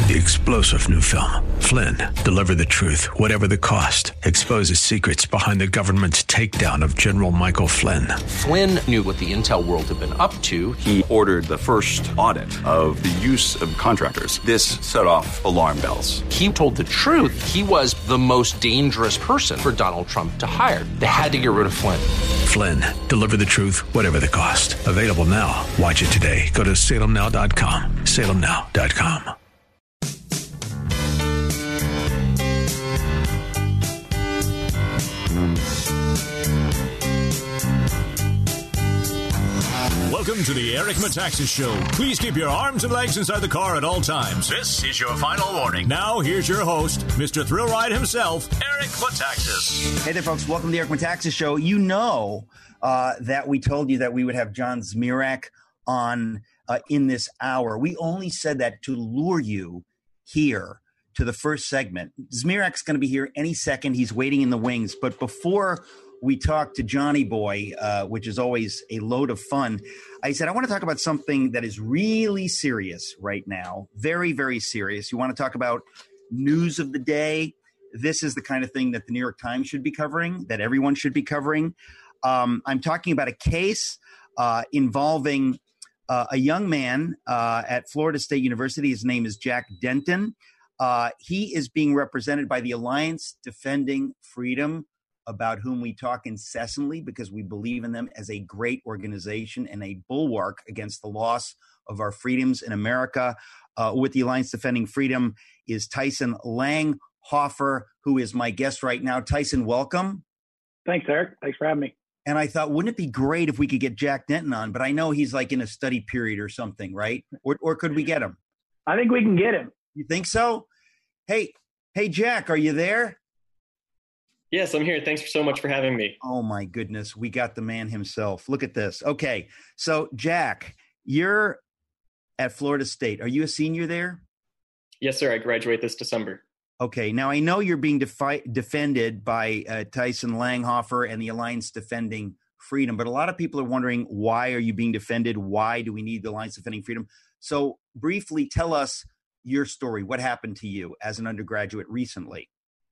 The explosive new film, Flynn, deliver the truth, whatever the cost, exposes secrets behind the government's takedown of General Michael Flynn. Flynn knew what the intel world had been up to. He ordered the first audit of the use of contractors. This set off alarm bells. He told the truth. He was the most dangerous person for Donald Trump to hire. They had to get rid of Flynn. Flynn, deliver the truth, whatever the cost. Available now. Watch it today. Go to salemnow.com. salemnow.com. Welcome to the Eric Metaxas Show. Please keep your arms and legs inside the car at all times. This is your final warning. Now, here's your host, Mr. Thrill Ride himself, Eric Metaxas. Hey there, folks. Welcome to the Eric Metaxas Show. You know that we told you that we would have John Zmirak on in this hour. We only said that to lure you here to the first segment. Zmirak's going to be here any second. He's waiting in the wings. But before we talk to Johnny Boy, which is always a load of fun, I said, I want to talk about something that is really serious right now. Very, very serious. You want to talk about news of the day? This is the kind of thing that the New York Times should be covering, that everyone should be covering. I'm talking about a case involving a young man at Florida State University. His name is Jack Denton. He is being represented by the Alliance Defending Freedom, about whom we talk incessantly because we believe in them as a great organization and a bulwark against the loss of our freedoms in America. With the Alliance Defending Freedom is Tyson Langhofer, who is my guest right now. Tyson, welcome. Thanks, Eric. Thanks for having me. And I thought, wouldn't it be great if we could get Jack Denton on? But I know he's like in a study period or something, right? Or could we get him? I think we can get him. You think so? Hey, Jack, are you there? Yes, I'm here. Thanks so much for having me. Oh, my goodness. We got the man himself. Look at this. Okay. So, Jack, you're at Florida State. Are you a senior there? Yes, sir. I graduate this December. Okay. Now, I know you're being defended by Tyson Langhofer and the Alliance Defending Freedom, but a lot of people are wondering, why are you being defended? Why do we need the Alliance Defending Freedom? So, briefly, tell us your story. What happened to you as an undergraduate recently?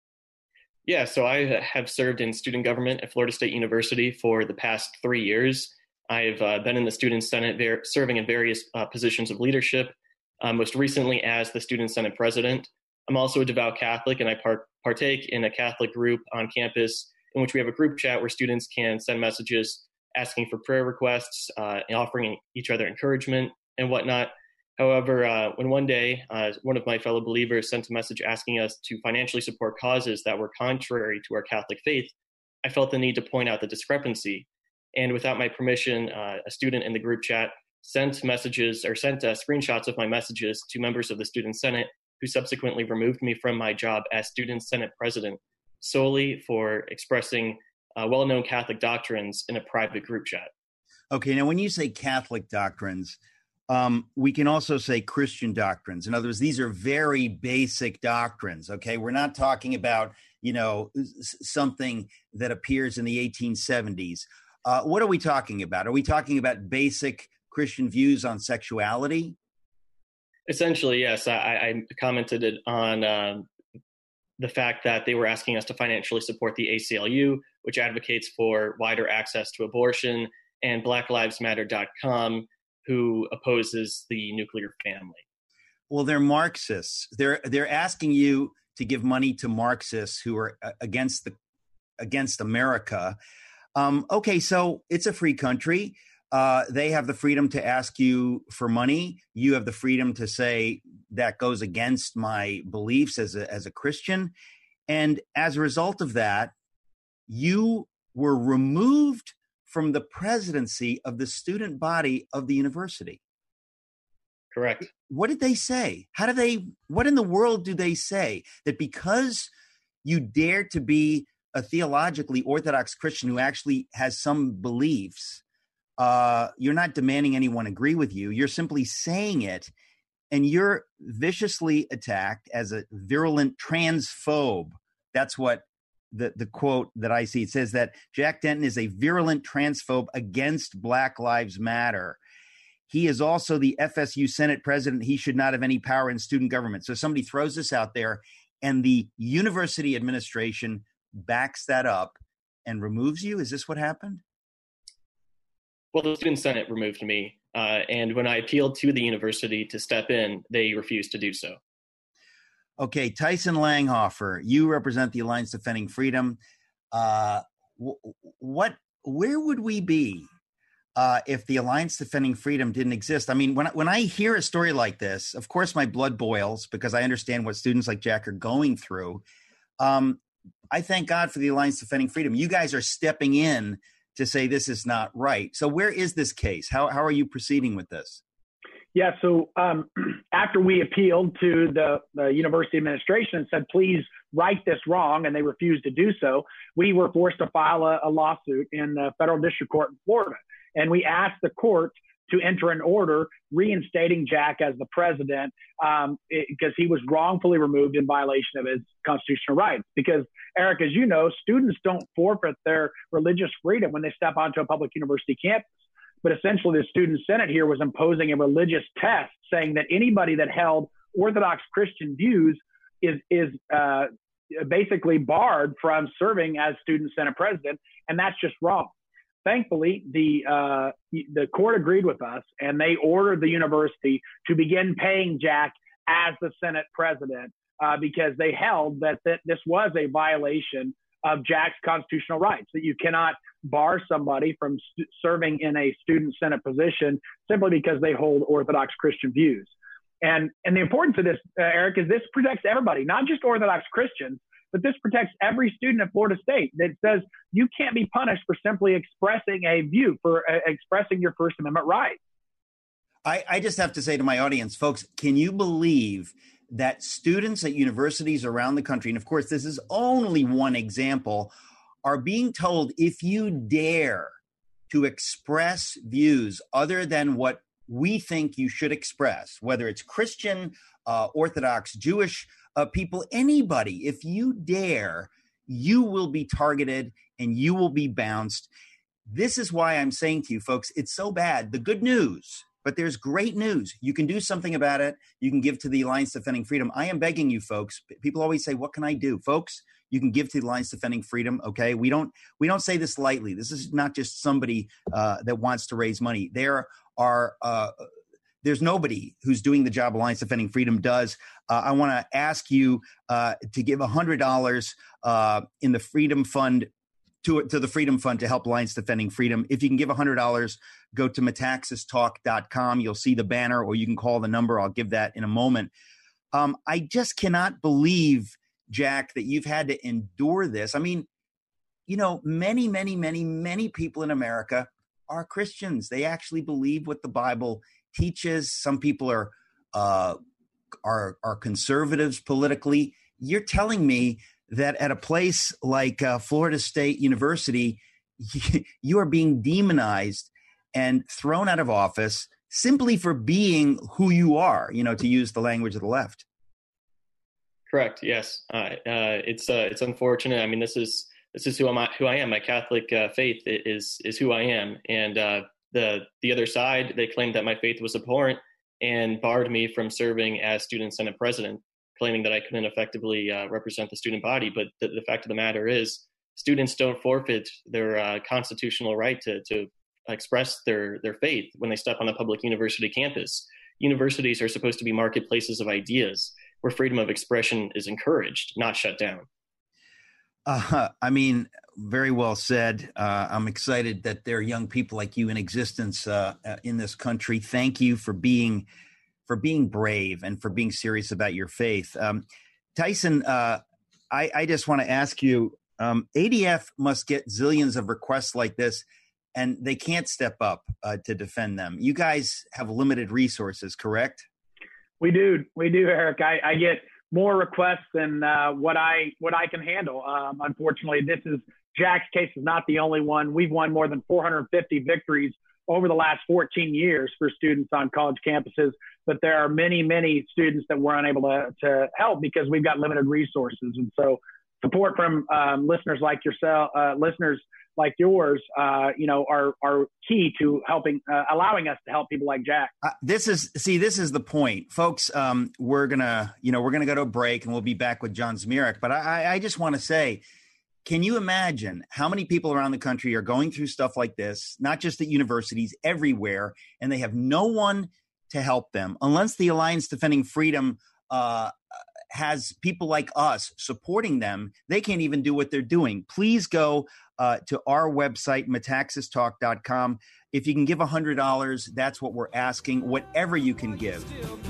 Yeah, so I have served in student government at Florida State University for the past 3 years. I've been in the Student Senate, serving in various positions of leadership, most recently as the Student Senate president. I'm also a devout Catholic, and I partake in a Catholic group on campus in which we have a group chat where students can send messages asking for prayer requests, offering each other encouragement and whatnot. However, when one day one of my fellow believers sent a message asking us to financially support causes that were contrary to our Catholic faith, I felt the need to point out the discrepancy. And without my permission, a student in the group chat sent screenshots of my messages to members of the Student Senate, who subsequently removed me from my job as Student Senate president solely for expressing well-known Catholic doctrines in a private group chat. Okay, now when you say Catholic doctrines, we can also say Christian doctrines. In other words, these are very basic doctrines. Okay, we're not talking about, something that appears in the 1870s. What are we talking about? Are we talking about basic Christian views on sexuality? Essentially, yes. I commented on the fact that they were asking us to financially support the ACLU, which advocates for wider access to abortion, and BlackLivesMatter.com, who opposes the nuclear family. Well, they're Marxists. They're asking you to give money to Marxists who are against America. Okay, so it's a free country. They have the freedom to ask you for money. You have the freedom to say that goes against my beliefs as a Christian. And as a result of that, you were removed from the presidency of the student body of the university. Correct. What did they say? What in the world do they say? That because you dare to be a theologically orthodox Christian who actually has some beliefs, you're not demanding anyone agree with you. You're simply saying it, and you're viciously attacked as a virulent transphobe. That's what the quote that I see. It says that Jack Denton is a virulent transphobe against Black Lives Matter. He is also the FSU Senate president. He should not have any power in student government. So somebody throws this out there, and the university administration backs that up and removes you. Is this what happened? Well, the student senate removed me. And when I appealed to the university to step in, they refused to do so. Okay, Tyson Langhofer, you represent the Alliance Defending Freedom. Where would we be if the Alliance Defending Freedom didn't exist? I mean, when I hear a story like this, of course, my blood boils because I understand what students like Jack are going through. I thank God for the Alliance Defending Freedom. You guys are stepping in to say this is not right. So where is this case? How are you proceeding with this? Yeah, so after we appealed to the university administration and said, please right this wrong, and they refused to do so, we were forced to file a lawsuit in the federal district court in Florida. And we asked the court to enter an order reinstating Jack as the president because he was wrongfully removed in violation of his constitutional rights. Because, Eric, as you know, students don't forfeit their religious freedom when they step onto a public university campus. But essentially, the student senate here was imposing a religious test, saying that anybody that held Orthodox Christian views is basically barred from serving as student senate president, and that's just wrong. Thankfully, the court agreed with us, and they ordered the university to begin paying Jack as the Senate president because they held that this was a violation of Jack's constitutional rights, that you cannot bar somebody from serving in a student senate position simply because they hold Orthodox Christian views. And the importance of this, Eric, is this protects everybody, not just Orthodox Christians, but this protects every student at Florida State. That says you can't be punished for simply expressing a view, for expressing your First Amendment rights. I just have to say to my audience, folks, can you believe that students at universities around the country, and of course, this is only one example, are being told if you dare to express views other than what we think you should express, whether it's Christian, Orthodox, Jewish people, anybody, if you dare, you will be targeted and you will be bounced. This is why I'm saying to you, folks, it's so bad. The good news, but there's great news. You can do something about it. You can give to the Alliance Defending Freedom. I am begging you, folks. People always say, what can I do? Folks, you can give to the Alliance Defending Freedom, okay? We don't say this lightly. This is not just somebody that wants to raise money. There's nobody who's doing the job Alliance Defending Freedom does. I want to ask you to give $100 in the Freedom Fund to the Freedom Fund to help Alliance Defending Freedom. If you can give $100, go to metaxastalk.com. You'll see the banner, or you can call the number. I'll give that in a moment. I just cannot believe, Jack, that you've had to endure this. I mean, you know, many, many, many, many people in America are Christians. They actually believe what the Bible teaches. Some people are conservatives politically. You're telling me that at a place like Florida State University, you are being demonized and thrown out of office simply for being who you are, you know, to use the language of the left. Correct. Yes. It's unfortunate. I mean, this is who I am. My Catholic faith is who I am. And the other side, they claimed that my faith was abhorrent and barred me from serving as student senate president, claiming that I couldn't effectively represent the student body. But the fact of the matter is, students don't forfeit their constitutional right to express their faith when they step on a public university campus. Universities are supposed to be marketplaces of ideas where freedom of expression is encouraged, not shut down. I mean, very well said. I'm excited that there are young people like you in existence in this country. Thank you for being brave and for being serious about your faith. Tyson, I just want to ask you, ADF must get zillions of requests like this, and they can't step up to defend them. You guys have limited resources, correct? We do, Eric. I get more requests than what I can handle. Unfortunately, Jack's case is not the only one. We've won more than 450 victories over the last 14 years for students on college campuses, but there are many, many students that we're unable to help because we've got limited resources. And so support from listeners like yourself, listeners like yours, are key to helping, allowing us to help people like Jack. This is the point, folks. We're gonna go to a break, and we'll be back with John Zmirak. But I just want to say, can you imagine how many people around the country are going through stuff like this, not just at universities, everywhere, and they have no one to help them unless the Alliance Defending Freedom has people like us supporting them. They can't even do what they're doing. Please go to our website, metaxastalk.com. If you can give $100, that's what we're asking, whatever you can give.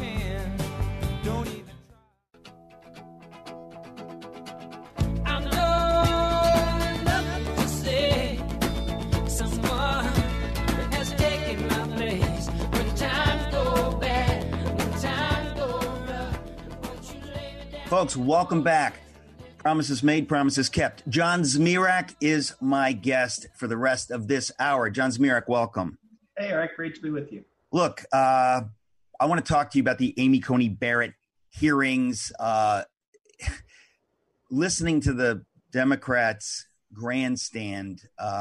Folks, welcome back. Promises made, promises kept. John Zmirak is my guest for the rest of this hour. John Zmirak, welcome. Hey, Eric, great to be with you. Look, I want to talk to you about the Amy Coney Barrett hearings. Listening to the Democrats' grandstand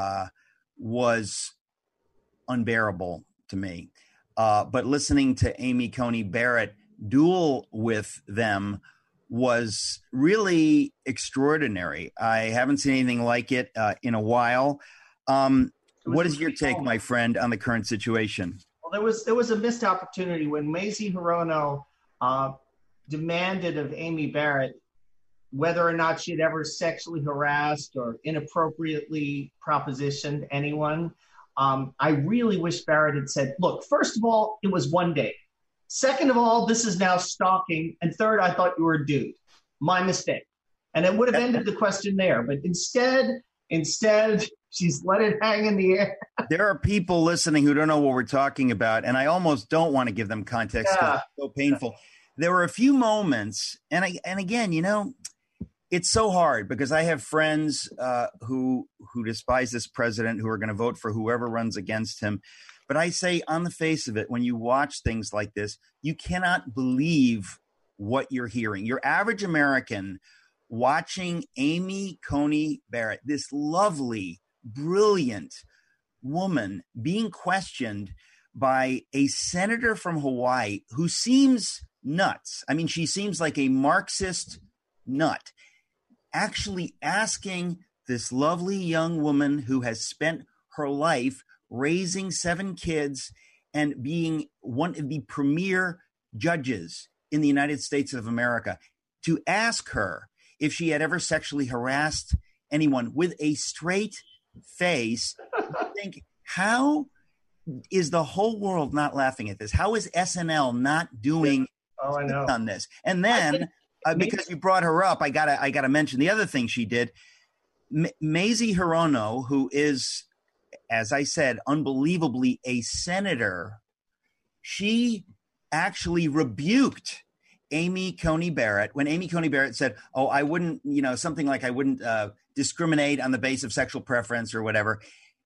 was unbearable to me. But listening to Amy Coney Barrett duel with them was really extraordinary. I haven't seen anything like it in a while. What is your take, my friend, on the current situation? Well, there was a missed opportunity when Mazie Hirono demanded of Amy Barrett whether or not she'd ever sexually harassed or inappropriately propositioned anyone. I really wish Barrett had said, look, first of all, it was one day. Second of all, this is now stalking. And third, I thought you were a dude. My mistake. And it would have ended the question there. But instead, she's let it hang in the air. There are people listening who don't know what we're talking about, and I almost don't want to give them context because it's so painful. There were a few moments, and again, it's so hard because I have friends who despise this president, who are going to vote for whoever runs against him. But I say, on the face of it, when you watch things like this, you cannot believe what you're hearing. Your average American watching Amy Coney Barrett, this lovely, brilliant woman, being questioned by a senator from Hawaii who seems nuts. I mean, she seems like a Marxist nut, actually asking this lovely young woman who has spent her life raising 7 kids and being one of the premier judges in the United States of America, to ask her if she had ever sexually harassed anyone with a straight face. I think, how is the whole world not laughing at this? How is SNL not doing on this? And then, because you brought her up, I gotta mention the other thing she did. Mazie Hirono, who is, as I said, unbelievably a senator, she actually rebuked Amy Coney Barrett when Amy Coney Barrett said, oh, I wouldn't, something like I wouldn't discriminate on the basis of sexual preference or whatever.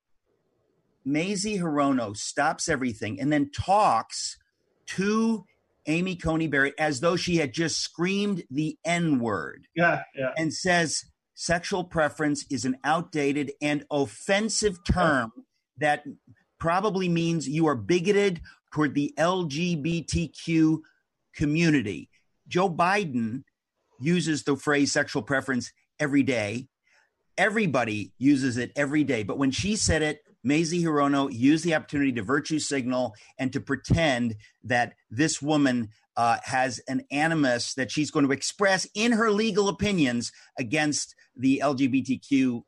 Mazie Hirono stops everything and then talks to Amy Coney Barrett as though she had just screamed the N-word. Yeah. And says, sexual preference is an outdated and offensive term that probably means you are bigoted toward the LGBTQ community. Joe Biden uses the phrase sexual preference every day. Everybody uses it every day. But when she said it, Mazie Hirono used the opportunity to virtue signal and to pretend that this woman has an animus that she's going to express in her legal opinions against the LGBTQ,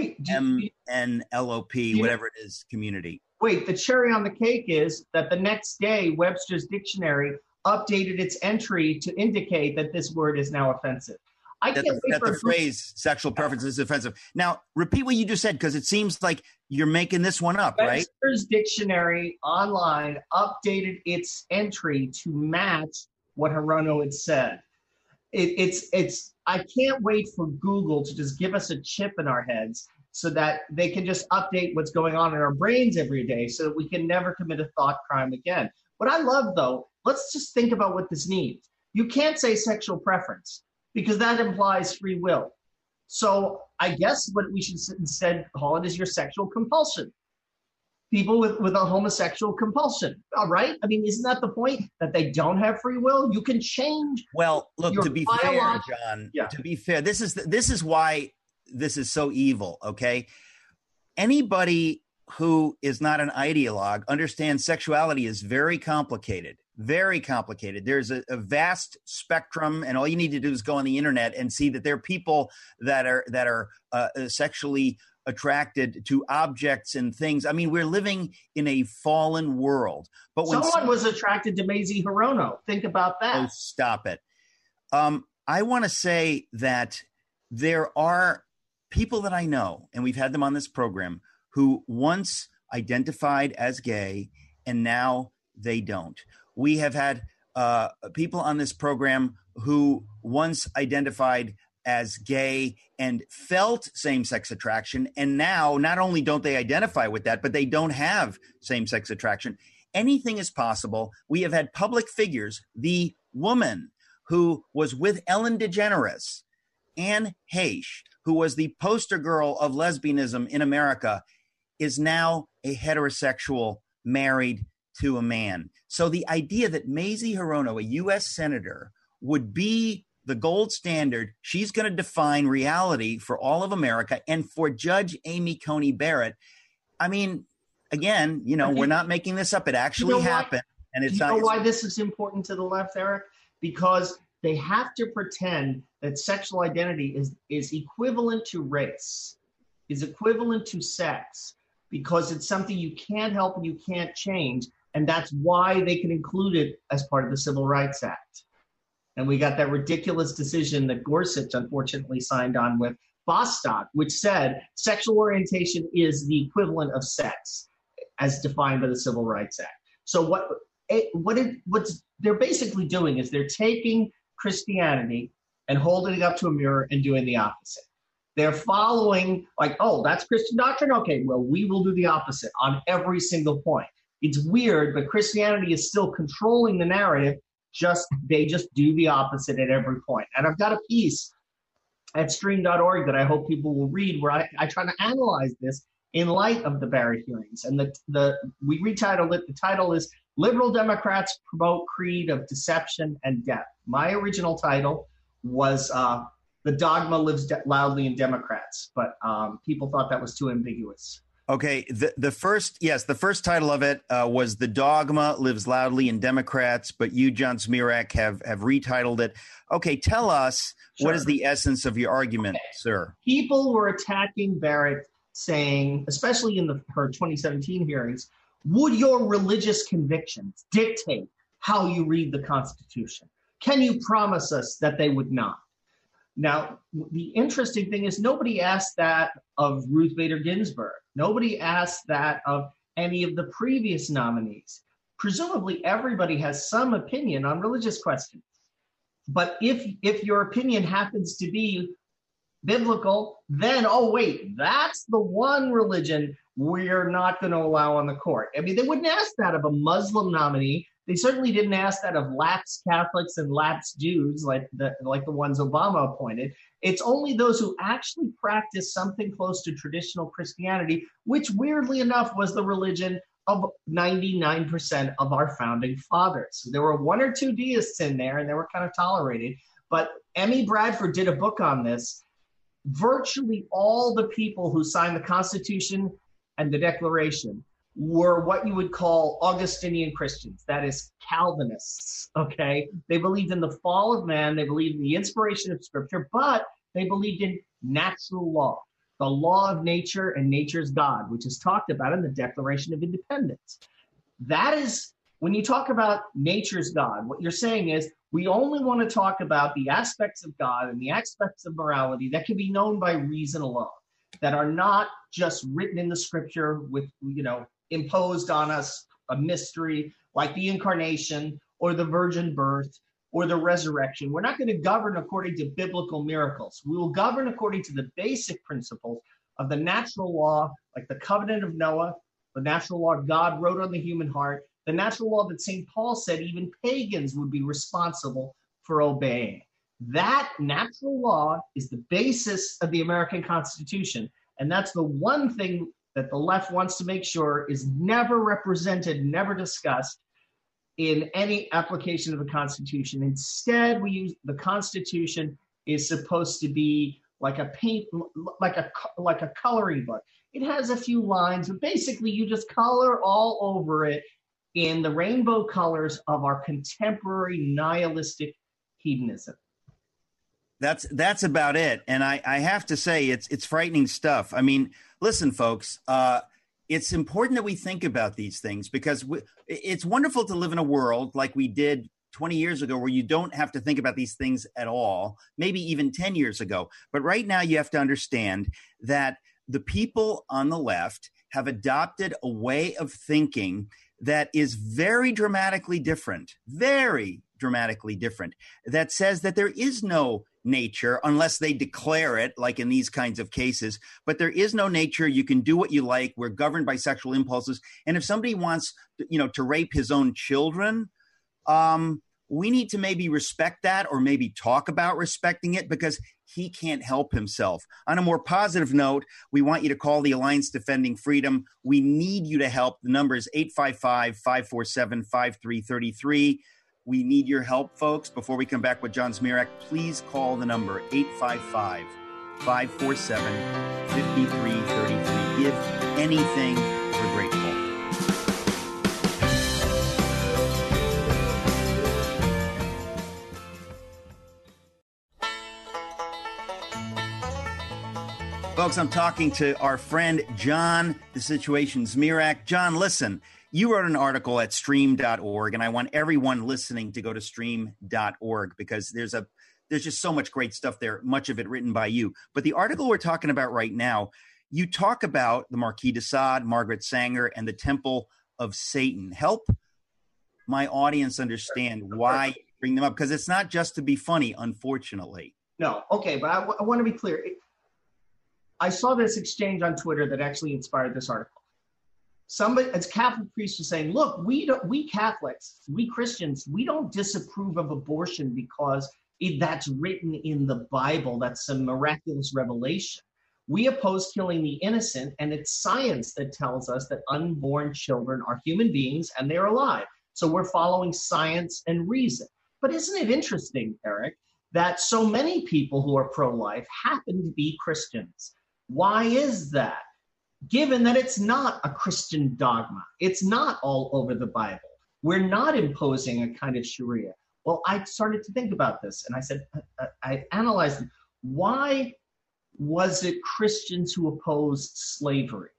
MNLOP, whatever it is, community. Wait, the cherry on the cake is that the next day, Webster's Dictionary updated its entry to indicate that this word is now offensive. That the phrase sexual preference is offensive. Now, repeat what you just said, because it seems like you're making this one up, right? Webster's Dictionary online updated its entry to match what Hirono had said. I can't wait for Google to just give us a chip in our heads so that they can just update what's going on in our brains every day so that we can never commit a thought crime again. What I love, though, let's just think about what this means. You can't say sexual preference because that implies free will. So I guess what we should instead call it is your sexual compulsion. People with a homosexual compulsion, all right? I mean, isn't that the point, that they don't have free will? You can change. Well, look, to be fair, John, to be fair, this is why this is so evil, okay? Anybody who is not an ideologue understands sexuality is very complicated. Very complicated. There's a vast spectrum, and all you need to do is go on the internet and see that there are people that are sexually attracted to objects and things. I mean, we're living in a fallen world. But when someone was attracted to Mazie Hirono, think about that. Oh, stop it. I want to say that there are people that I know, and we've had them on this program, who once identified as gay and now they don't. We have had people on this program who once identified as gay and felt same-sex attraction, and now not only don't they identify with that, but they don't have same-sex attraction. Anything is possible. We have had public figures. The woman who was with Ellen DeGeneres, Anne Heche, who was the poster girl of lesbianism in America, is now a heterosexual married to a man. So the idea that Mazie Hirono, a U.S. senator, would be the gold standard, she's going to define reality for all of America. And for Judge Amy Coney Barrett, I mean, again, we're not making this up. It actually happened. And it's not. You know why this is important to the left, Eric? Because they have to pretend that sexual identity is equivalent to race, is equivalent to sex, because it's something you can't help and you can't change. And that's why they can include it as part of the Civil Rights Act. And we got that ridiculous decision that Gorsuch unfortunately signed on with, Bostock, which said sexual orientation is the equivalent of sex as defined by the Civil Rights Act. So what they're basically doing is they're taking Christianity and holding it up to a mirror and doing the opposite. They're following that's Christian doctrine. Okay, well, we will do the opposite on every single point. It's weird, but Christianity is still controlling the narrative. They just do the opposite at every point. And I've got a piece at stream.org that I hope people will read where I try to analyze this in light of the Barrett hearings. And we retitled it. The title is Liberal Democrats Promote Creed of Deception and Death. My original title was The Dogma Lives Loudly in Democrats, but people thought that was too ambiguous. Okay, the first title of it was The Dogma Lives Loudly in Democrats, but you, John Zmirak, have retitled it. Okay, tell us, What is the essence of your argument, sir? People were attacking Barrett, saying, especially in her 2017 hearings, would your religious convictions dictate how you read the Constitution? Can you promise us that they would not? Now, the interesting thing is nobody asked that of Ruth Bader Ginsburg. Nobody asked that of any of the previous nominees. Presumably, everybody has some opinion on religious questions. But if your opinion happens to be biblical, then, that's the one religion we're not going to allow on the court. I mean, they wouldn't ask that of a Muslim nominee. They certainly didn't ask that of lapsed Catholics and lapsed Jews like the ones Obama appointed. It's only those who actually practice something close to traditional Christianity, which weirdly enough was the religion of 99% of our founding fathers. There were one or two deists in there, and they were kind of tolerated. But Emmy Bradford did a book on this. Virtually all the people who signed the Constitution and the Declaration were what you would call Augustinian Christians, that is Calvinists, okay? They believed in the fall of man, they believed in the inspiration of Scripture, but they believed in natural law, the law of nature and nature's God, which is talked about in the Declaration of Independence. That is, when you talk about nature's God, what you're saying is we only want to talk about the aspects of God and the aspects of morality that can be known by reason alone, that are not just written in the Scripture with, imposed on us a mystery like the incarnation or the virgin birth or the resurrection. We're not going to govern according to biblical miracles. We will govern according to the basic principles of the natural law, like the covenant of Noah, the natural law God wrote on the human heart, the natural law that St. Paul said even pagans would be responsible for obeying. That natural law is the basis of the American Constitution. And that's the one thing that the left wants to make sure is never represented, never discussed in any application of the Constitution. Instead, we use the Constitution is supposed to be like a coloring book. It has a few lines, but basically you just color all over it in the rainbow colors of our contemporary nihilistic hedonism. That's about it. And I have to say, it's frightening stuff. I mean, listen, folks, it's important that we think about these things because it's wonderful to live in a world like we did 20 years ago where you don't have to think about these things at all, maybe even 10 years ago. But right now you have to understand that the people on the left have adopted a way of thinking that is very dramatically different, that says that there is no nature unless they declare it, like in these kinds of cases. But there is no nature. You can do what you like. We're governed by sexual impulses. And if somebody wants, to rape his own children, we need to maybe respect that or maybe talk about respecting it because he can't help himself. On a more positive note, we want you to call the Alliance Defending Freedom. We need you to help. The number is 855-547-5333. We need your help, folks. Before we come back with John Zmirak, please call the number 855-547-5333. If anything, we're grateful. Folks, I'm talking to our friend John, The Situation Zmirak. John, listen, you wrote an article at stream.org, and I want everyone listening to go to stream.org because there's just so much great stuff there, much of it written by you. But the article we're talking about right now, you talk about the Marquis de Sade, Margaret Sanger, and the Temple of Satan. Help my audience understand why you bring them up, because it's not just to be funny, unfortunately. No, okay, but I want to be clear. I saw this exchange on Twitter that actually inspired this article. Somebody, as Catholic priest, was saying, look, we Catholics, we Christians, we don't disapprove of abortion because that's written in the Bible. That's a miraculous revelation. We oppose killing the innocent, and it's science that tells us that unborn children are human beings and they're alive. So we're following science and reason. But isn't it interesting, Eric, that so many people who are pro-life happen to be Christians? Why is that? Given that it's not a Christian dogma, it's not all over the Bible. We're not imposing a kind of Sharia. Well, I started to think about this, and I said, I analyzed it. Why was it Christians who opposed slavery?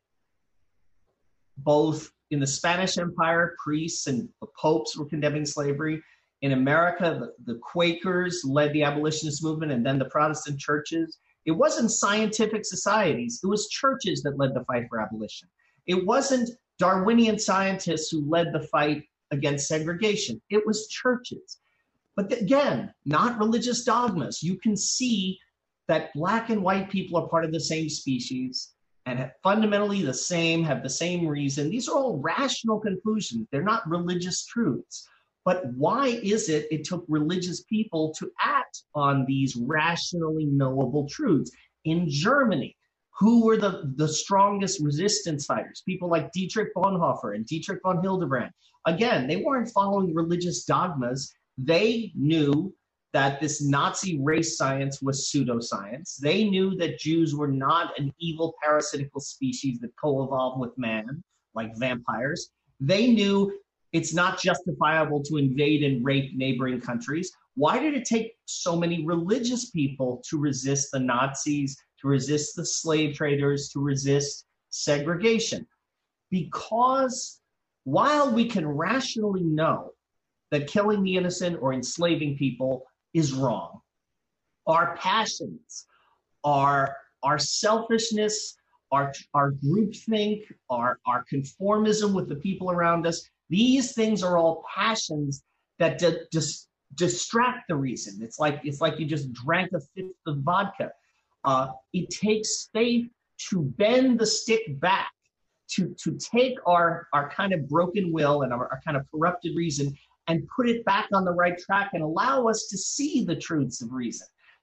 Both in the Spanish Empire, priests and the popes were condemning slavery. In America, the Quakers led the abolitionist movement, and then the Protestant churches. It wasn't scientific societies. It was churches that led the fight for abolition. It wasn't Darwinian scientists who led the fight against segregation. It was churches. But again, not religious dogmas. You can see that black and white people are part of the same species and have fundamentally the same, have the same reason. These are all rational conclusions. They're not religious truths. But why is it took religious people to act on these rationally knowable truths? In Germany, who were the strongest resistance fighters? People like Dietrich Bonhoeffer and Dietrich von Hildebrand. Again, they weren't following religious dogmas. They knew that this Nazi race science was pseudoscience. They knew that Jews were not an evil parasitical species that co-evolved with man, like vampires. They knew it's not justifiable to invade and rape neighboring countries. Why did it take so many religious people to resist the Nazis, to resist the slave traders, to resist segregation? Because while we can rationally know that killing the innocent or enslaving people is wrong, our passions, our selfishness, our groupthink, our conformism with the people around us, these things are all passions that just distract the reason. It's like you just drank a fifth of vodka. It takes faith to bend the stick back, to take our kind of broken will and our kind of corrupted reason and put it back on the right track and allow us to see the truths of reason.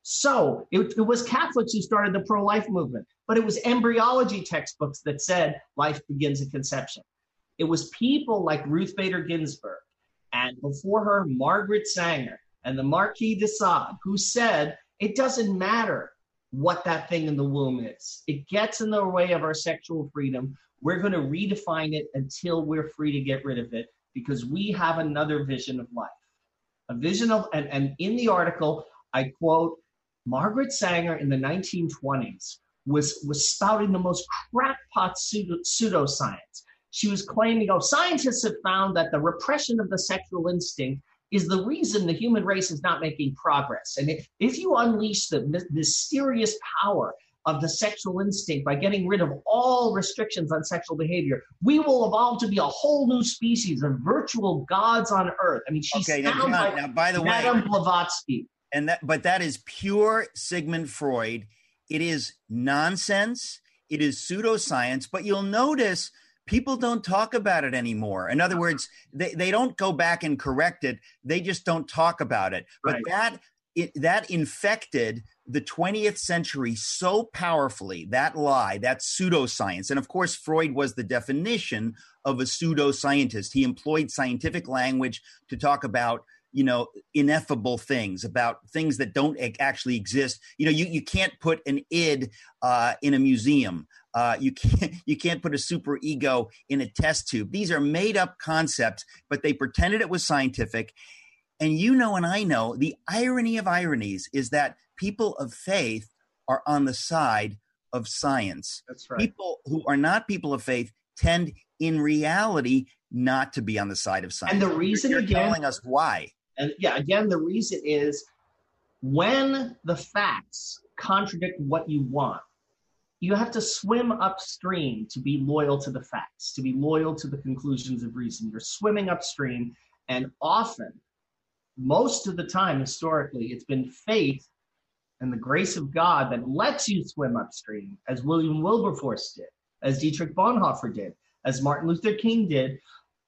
So it was Catholics who started the pro-life movement, but it was embryology textbooks that said life begins at conception. It was people like Ruth Bader Ginsburg, and before her, Margaret Sanger and the Marquis de Sade, who said it doesn't matter what that thing in the womb is. It gets in the way of our sexual freedom. We're going to redefine it until we're free to get rid of it, because we have another vision of life. A vision of, and in the article, I quote, Margaret Sanger in the 1920s was spouting the most crackpot pseudoscience. She was claiming, scientists have found that the repression of the sexual instinct is the reason the human race is not making progress. And if you unleash the mysterious power of the sexual instinct by getting rid of all restrictions on sexual behavior, we will evolve to be a whole new species of virtual gods on Earth. I mean, she sounds like by the Madame Blavatsky. But that is pure Sigmund Freud. It is nonsense. It is pseudoscience. But you'll notice people don't talk about it anymore. In other words, they don't go back and correct it. They just don't talk about it. But that infected the 20th century so powerfully, that lie, that pseudoscience. And of course, Freud was the definition of a pseudoscientist. He employed scientific language to talk about, ineffable things, about things that don't actually exist. You can't put an id in a museum. You can't put a superego in a test tube. These are made up concepts, but they pretended it was scientific. And and I know the irony of ironies is that people of faith are on the side of science. That's right. People who are not people of faith tend in reality not to be on the side of science. And the reason, you're telling us why. And again, the reason is when the facts contradict what you want, you have to swim upstream to be loyal to the facts, to be loyal to the conclusions of reason. You're swimming upstream, and often, most of the time, historically, it's been faith and the grace of God that lets you swim upstream, as William Wilberforce did, as Dietrich Bonhoeffer did, as Martin Luther King did,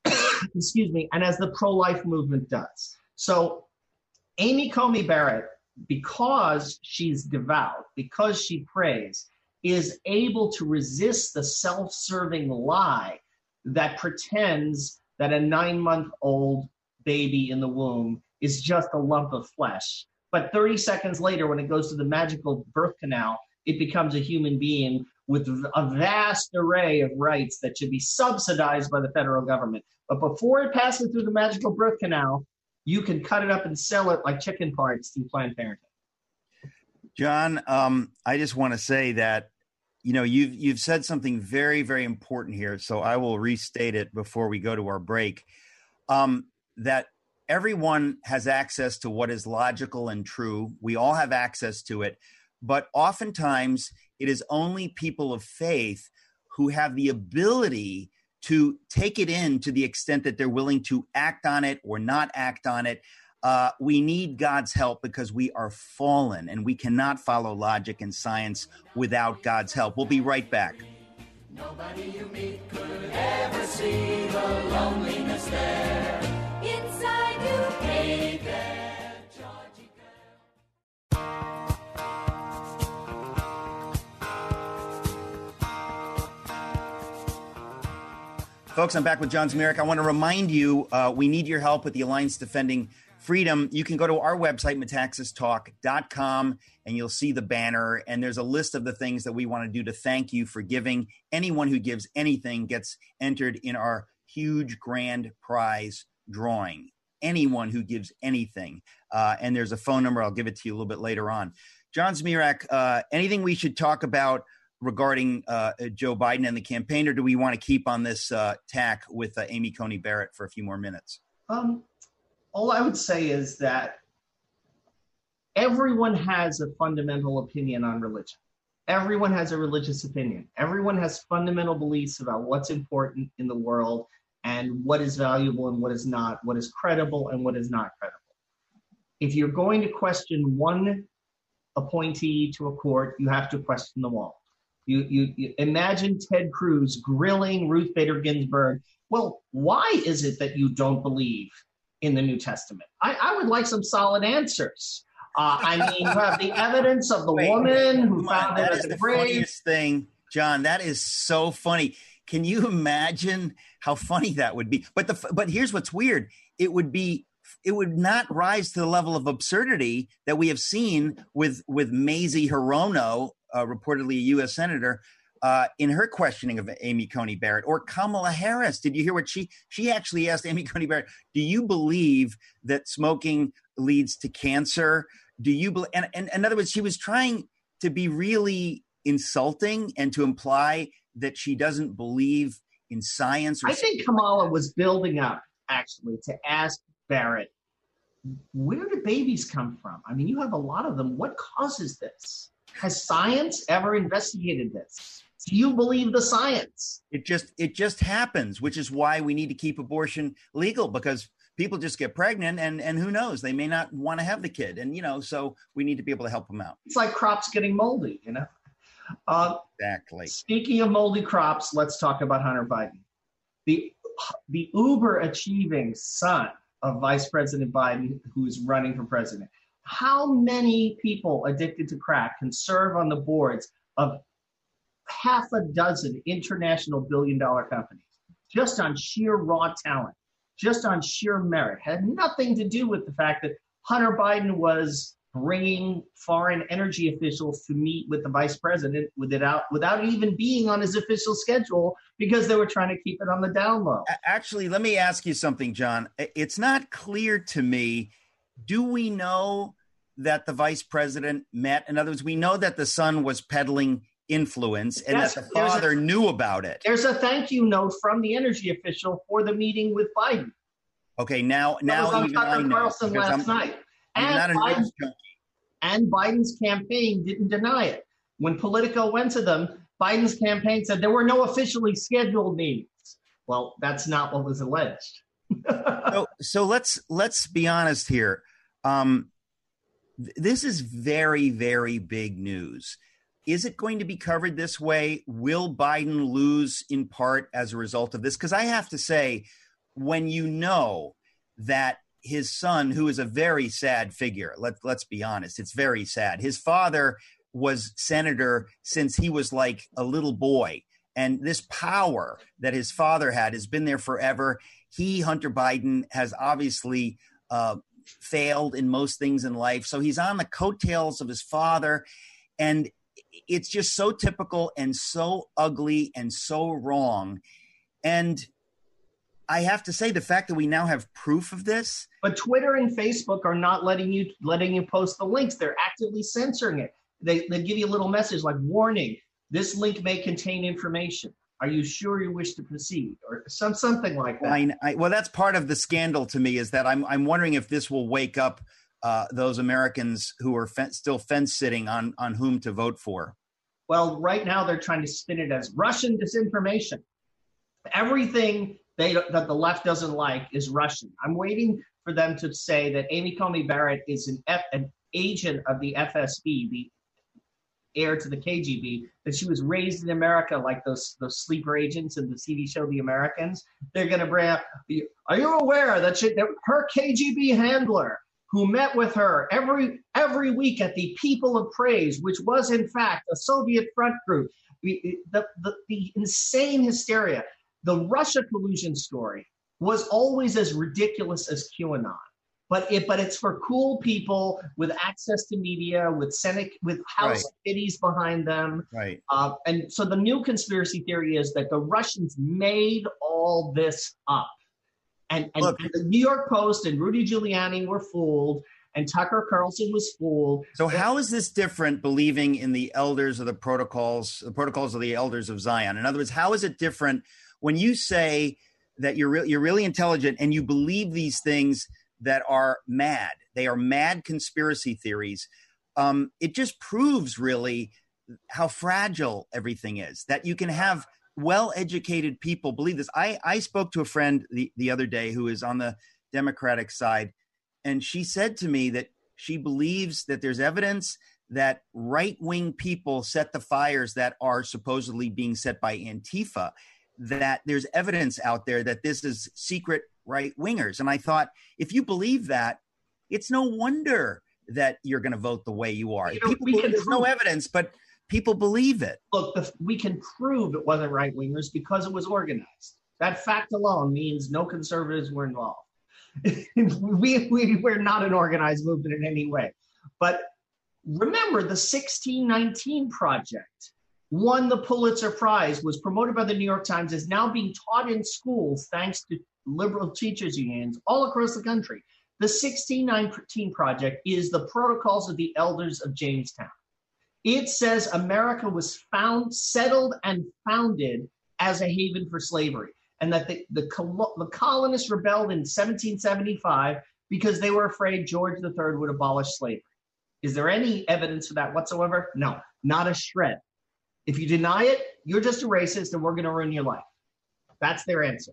and as the pro-life movement does. So Amy Coney Barrett, because she's devout, because she prays, is able to resist the self-serving lie that pretends that a 9-month-old baby in the womb is just a lump of flesh. But 30 seconds later, when it goes to the magical birth canal, it becomes a human being with a vast array of rights that should be subsidized by the federal government. But before it passes through the magical birth canal, you can cut it up and sell it like chicken parts through Planned Parenthood. John, I just want to say that, you've said something very, very important here. So I will restate it before we go to our break, that everyone has access to what is logical and true. We all have access to it. But oftentimes it is only people of faith who have the ability to take it in to the extent that they're willing to act on it or not act on it. We need God's help because we are fallen and we cannot follow logic and science without God's help. We'll be right back. Nobody you meet could ever see the loneliness there. Inside you, hey there, Georgie girl. Folks, I'm back with John Zmirak. I want to remind you, we need your help with the Alliance Defending Freedom. You can go to our website, metaxastalk.com, and you'll see the banner. And there's a list of the things that we want to do to thank you for giving. Anyone who gives anything gets entered in our huge grand prize drawing. Anyone who gives anything. And there's a phone number. I'll give it to you a little bit later on. John Zmirak, anything we should talk about regarding Joe Biden and the campaign, or do we want to keep on this tack with Amy Coney Barrett for a few more minutes? All I would say is that everyone has a fundamental opinion on religion. Everyone has a religious opinion. Everyone has fundamental beliefs about what's important in the world and what is valuable and what is not, what is credible and what is not credible. If you're going to question one appointee to a court, you have to question them all. You imagine Ted Cruz grilling Ruth Bader Ginsburg. Well, why is it that you don't believe in the New Testament? I would like some solid answers. I mean, you have the evidence of the woman who found it as a grave. Funniest thing, John. That is so funny. Can you imagine how funny that would be? But here's what's weird. It would not rise to the level of absurdity that we have seen with Mazie Hirono, reportedly a U.S. senator, in her questioning of Amy Coney Barrett, or Kamala Harris. Did you hear what she actually asked Amy Coney Barrett? Do you believe that smoking leads to cancer? Do you believe? And in other words, she was trying to be really insulting and to imply that she doesn't believe in science. I think Kamala was building up actually to ask Barrett, where do babies come from? I mean, you have a lot of them. What causes this? Has science ever investigated this? Do you believe the science? It just happens, which is why we need to keep abortion legal, because people just get pregnant and who knows, they may not want to have the kid. And, so we need to be able to help them out. It's like crops getting moldy, Exactly. Speaking of moldy crops, let's talk about Hunter Biden. The uber achieving son of Vice President Biden, who is running for president. How many people addicted to crack can serve on the boards of half a dozen international billion-dollar companies just on sheer raw talent, just on sheer merit? Had nothing to do with the fact that Hunter Biden was bringing foreign energy officials to meet with the vice president without even being on his official schedule, because they were trying to keep it on the down low. Actually, let me ask you something, John. It's not clear to me. Do we know that the vice president met? In other words, we know that the son was peddling influence and that the father knew about it. There's a thank you note from the energy official for the meeting with Biden. Okay, now was on Tucker Carlson last night. And Biden's campaign didn't deny it. When Politico went to them, Biden's campaign said there were no officially scheduled meetings. Well, that's not what was alleged. So let's be honest here. This is very, very big news. Is it going to be covered this way? Will Biden lose in part as a result of this? Because I have to say, when you know that his son, who is a very sad figure, let's be honest, it's very sad. His father was senator since he was like a little boy. And this power that his father had has been there forever. Hunter Biden, has obviously failed in most things in life. So he's on the coattails of his father. And it's just so typical and so ugly and so wrong. And I have to say, the fact that we now have proof of this. But Twitter and Facebook are not letting you post the links. They're actively censoring it. They give you a little message like, warning, this link may contain information. Are you sure you wish to proceed? Or something like that. Well, that's part of the scandal to me, is that I'm wondering if this will wake up those Americans who are still fence sitting on whom to vote for. Well, right now they're trying to spin it as Russian disinformation. Everything that the left doesn't like is Russian. I'm waiting for them to say that Amy Coney Barrett is an agent of the FSB, the heir to the KGB, that she was raised in America like those sleeper agents in the TV show The Americans. They're going to bring up, are you aware that her KGB handler, who met with her every week at the People of Praise, which was in fact a Soviet front group, the insane hysteria. The Russia collusion story was always as ridiculous as QAnon, but it's for cool people with access to media, with Senate, with House committees behind them. Right. And so the new conspiracy theory is that the Russians made all this up. And the New York Post and Rudy Giuliani were fooled, and Tucker Carlson was fooled. So how is this different, believing in the elders of the protocols of the elders of Zion? In other words, how is it different when you say that you're really intelligent and you believe these things that are mad? They are mad conspiracy theories. It just proves really how fragile everything is, that you can have well-educated people believe this. I spoke to a friend the other day who is on the Democratic side, and she said to me that she believes that there's evidence that right-wing people set the fires that are supposedly being set by Antifa, that there's evidence out there that this is secret right wingers. And I thought, if you believe that, it's no wonder that you're going to vote the way you are. There's no evidence, but people believe it. Look, we can prove it wasn't right wingers because it was organized. That fact alone means no conservatives were involved. We're not an organized movement in any way. But remember, the 1619 Project won the Pulitzer Prize, was promoted by the New York Times, is now being taught in schools thanks to liberal teachers unions all across the country. The 1619 Project is the Protocols of the Elders of Jamestown. It says America was settled and founded as a haven for slavery, and that the colonists rebelled in 1775 because they were afraid George III would abolish slavery. Is there any evidence for that whatsoever? No, not a shred. If you deny it, you're just a racist and we're going to ruin your life. That's their answer.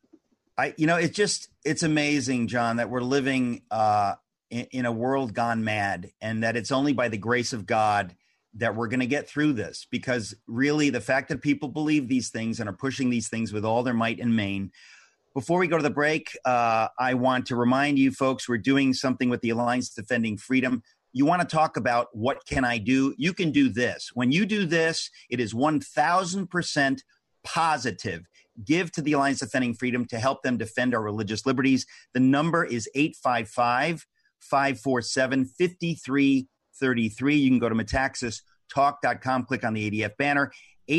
It's amazing, John, that we're living in a world gone mad, and that it's only by the grace of God that we're going to get through this, because really the fact that people believe these things and are pushing these things with all their might and main. Before we go to the break, I want to remind you folks, we're doing something with the Alliance Defending Freedom. You want to talk about what can I do? You can do this. When you do this, it is 1,000% positive. Give to the Alliance Defending Freedom to help them defend our religious liberties. The number is 855-547-5333. You can go to metaxastalk.com, click on the ADF banner,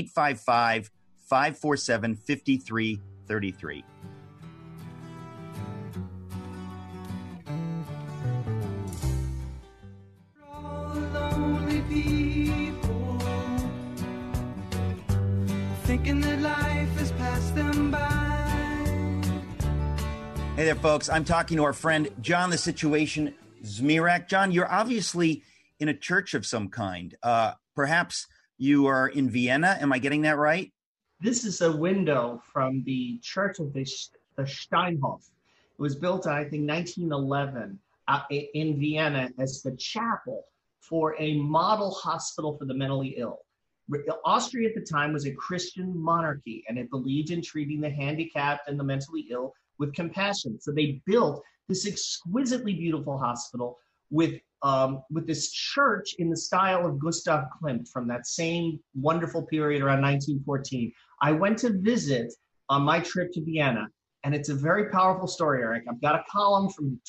855-547-5333. Thinking that life has passed them by. Hey there, folks. I'm talking to our friend, John the Situation Zmirak. John, you're obviously in a church of some kind. Perhaps you are in Vienna. Am I getting that right? This is a window from the Church of the Steinhof. It was built, I think, 1911 in Vienna as the chapel for a model hospital for the mentally ill. Austria at the time was a Christian monarchy, and it believed in treating the handicapped and the mentally ill with compassion. So they built this exquisitely beautiful hospital with this church in the style of Gustav Klimt from that same wonderful period around 1914. I went to visit on my trip to Vienna, and it's a very powerful story, Eric. I've got a column from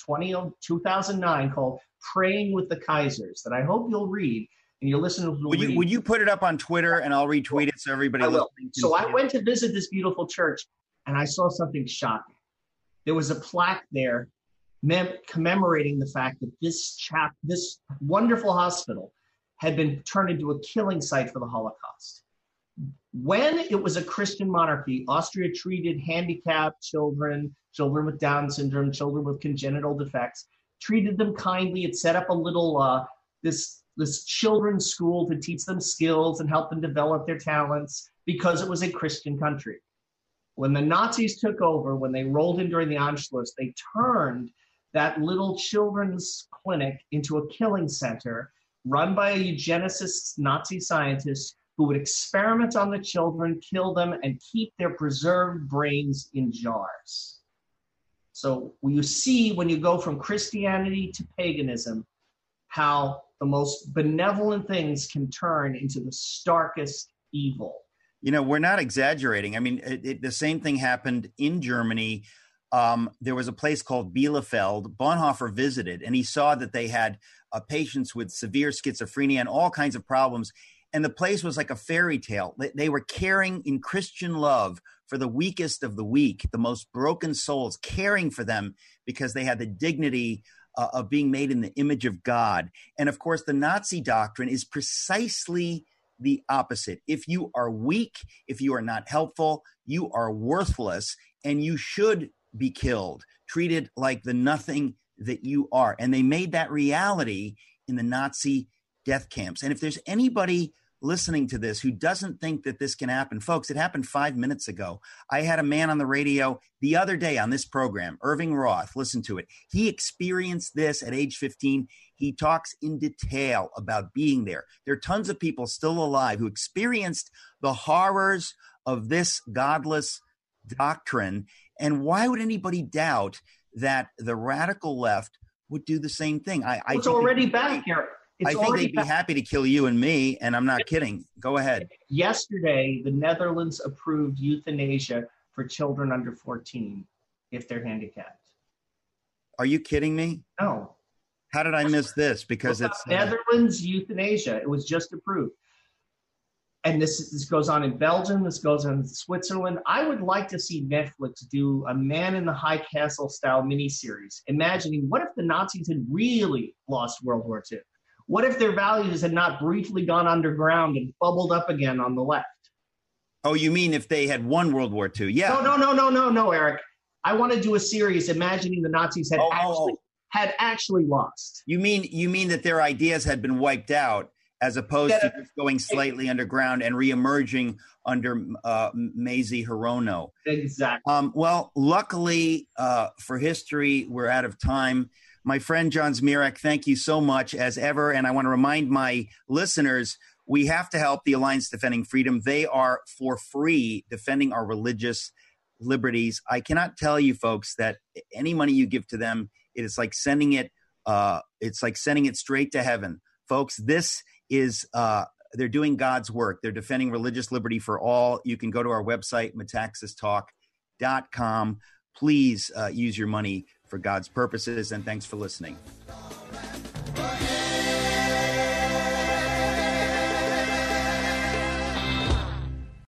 2009 called Praying with the Kaisers that I hope you'll read. And your listeners will read. Would you put it up on Twitter and I'll retweet it so everybody listening? So I went to visit this beautiful church and I saw something shocking. There was a plaque there commemorating the fact that this wonderful hospital had been turned into a killing site for the Holocaust. When it was a Christian monarchy, Austria treated handicapped children, children with Down syndrome, children with congenital defects, treated them kindly. It set up a little this children's school to teach them skills and help them develop their talents because it was a Christian country. When the Nazis took over, when they rolled in during the Anschluss, they turned that little children's clinic into a killing center run by a eugenicist Nazi scientist who would experiment on the children, kill them, and keep their preserved brains in jars. So you see, when you go from Christianity to paganism, how the most benevolent things can turn into the starkest evil. You know, we're not exaggerating. I mean, the same thing happened in Germany. There was a place called Bielefeld. Bonhoeffer visited, and he saw that they had patients with severe schizophrenia and all kinds of problems. And the place was like a fairy tale. They were caring in Christian love for the weakest of the weak, the most broken souls, caring for them because they had the dignity of being made in the image of God. And of course, the Nazi doctrine is precisely the opposite. If you are weak, if you are not helpful, you are worthless, and you should be killed, treated like the nothing that you are. And they made that reality in the Nazi death camps. And if there's anybody listening to this who doesn't think that this can happen, folks, it happened 5 minutes ago. I had a man on the radio the other day on this program, Irving Roth, listen to it. He experienced this at age 15. He talks in detail about being there. There are tons of people still alive who experienced the horrors of this godless doctrine. And why would anybody doubt that the radical left would do the same thing? It's already back here. I think they'd be happy to kill you and me, and I'm not kidding. Go ahead. Yesterday, the Netherlands approved euthanasia for children under 14 if they're handicapped. Are you kidding me? No. How did I miss this? Because it's Netherlands euthanasia. It was just approved. And this goes on in Belgium. This goes on in Switzerland. I would like to see Netflix do a Man in the High Castle style miniseries, imagining what if the Nazis had really lost World War II? What if their values had not briefly gone underground and bubbled up again on the left? Oh, you mean if they had won World War II? Yeah. No, Eric. I want to do a series imagining the Nazis had actually lost. You mean that their ideas had been wiped out, as opposed to just going slightly underground and reemerging under Mazie Hirono. Exactly. Well, luckily for history, we're out of time. My friend John Zmirak, thank you so much as ever. And I want to remind my listeners, we have to help the Alliance Defending Freedom. They are for free defending our religious liberties. I cannot tell you folks that any money you give to them, it is like sending it. It's like sending it straight to heaven, folks. This is they're doing God's work. They're defending religious liberty for all. You can go to our website, metaxastalk.com. Please use your money for God's purposes, and thanks for listening.